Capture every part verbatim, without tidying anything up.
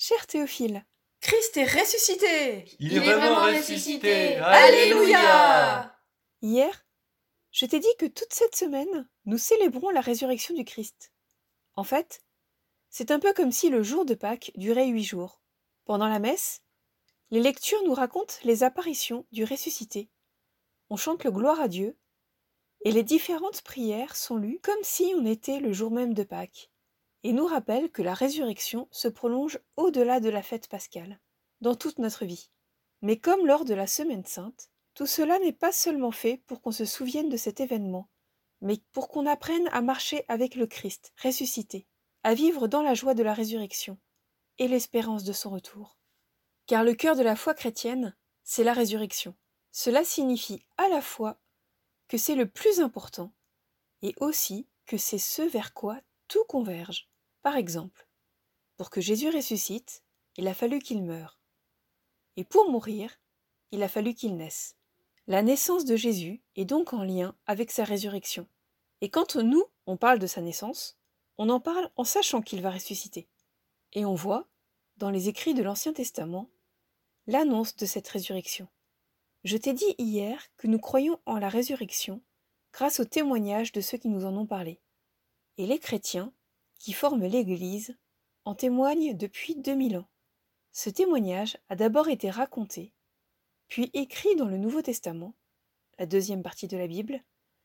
Cher Théophile, Christ est ressuscité! Il, Il est vraiment ressuscité! Alléluia! Hier, je t'ai dit que toute cette semaine, nous célébrons la résurrection du Christ. En fait, c'est un peu comme si le jour de Pâques durait huit jours. Pendant la messe, les lectures nous racontent les apparitions du ressuscité. On chante le gloire à Dieu, et les différentes prières sont lues comme si on était le jour même de Pâques, et nous rappellent que la résurrection se prolonge au-delà de la fête pascale, dans toute notre vie. Mais comme lors de la Semaine Sainte, tout cela n'est pas seulement fait pour qu'on se souvienne de cet événement, mais pour qu'on apprenne à marcher avec le Christ ressuscité, à vivre dans la joie de la résurrection et l'espérance de son retour. Car le cœur de la foi chrétienne, c'est la résurrection. Cela signifie à la fois que c'est le plus important et aussi que c'est ce vers quoi tout converge. Par exemple, pour que Jésus ressuscite, il a fallu qu'il meure. Et pour mourir, il a fallu qu'il naisse. La naissance de Jésus est donc en lien avec sa résurrection. Et quand nous, on parle de sa naissance, on en parle en sachant qu'il va ressusciter. Et on voit, dans les écrits de l'Ancien Testament, l'annonce de cette résurrection. Je t'ai dit hier que nous croyons en la résurrection grâce au témoignage de ceux qui nous en ont parlé. Et les chrétiens, qui forment l'Église, en témoignent depuis deux mille ans. Ce témoignage a d'abord été raconté, puis écrit dans le Nouveau Testament, la deuxième partie de la Bible,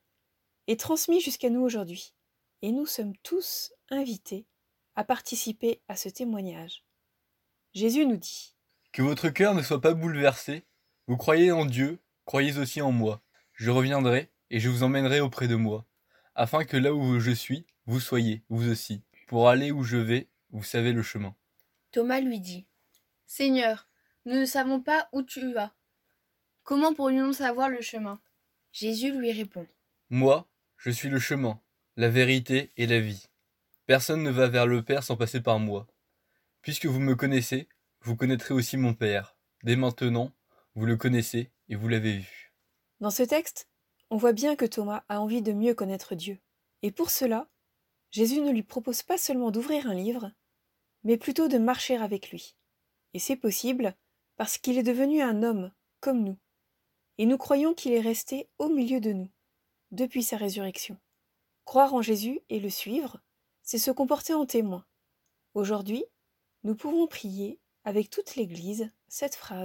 et transmis jusqu'à nous aujourd'hui. Et nous sommes tous invités à participer à ce témoignage. Jésus nous dit : Que votre cœur ne soit pas bouleversé, vous croyez en Dieu, croyez aussi en moi. Je reviendrai et je vous emmènerai auprès de moi, afin que là où je suis, vous soyez, vous aussi. Pour aller où je vais, vous savez le chemin. Thomas lui dit : Seigneur, nous ne savons pas où tu vas. Comment pourrions-nous savoir le chemin ? Jésus lui répond : Moi, je suis le chemin, la vérité et la vie. Personne ne va vers le Père sans passer par moi. Puisque vous me connaissez, vous connaîtrez aussi mon Père. Dès maintenant, vous le connaissez et vous l'avez vu. Dans ce texte, on voit bien que Thomas a envie de mieux connaître Dieu. Et pour cela, Jésus ne lui propose pas seulement d'ouvrir un livre, mais plutôt de marcher avec lui. Et c'est possible parce qu'il est devenu un homme, comme nous. Et nous croyons qu'il est resté au milieu de nous, depuis sa résurrection. Croire en Jésus et le suivre, c'est se comporter en témoin. Aujourd'hui, nous pouvons prier, avec toute l'Église, cette phrase :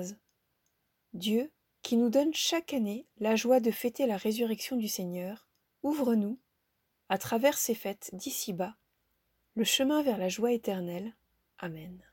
Dieu, qui nous donne chaque année la joie de fêter la résurrection du Seigneur, ouvre-nous, à travers ces fêtes d'ici-bas, le chemin vers la joie éternelle. Amen.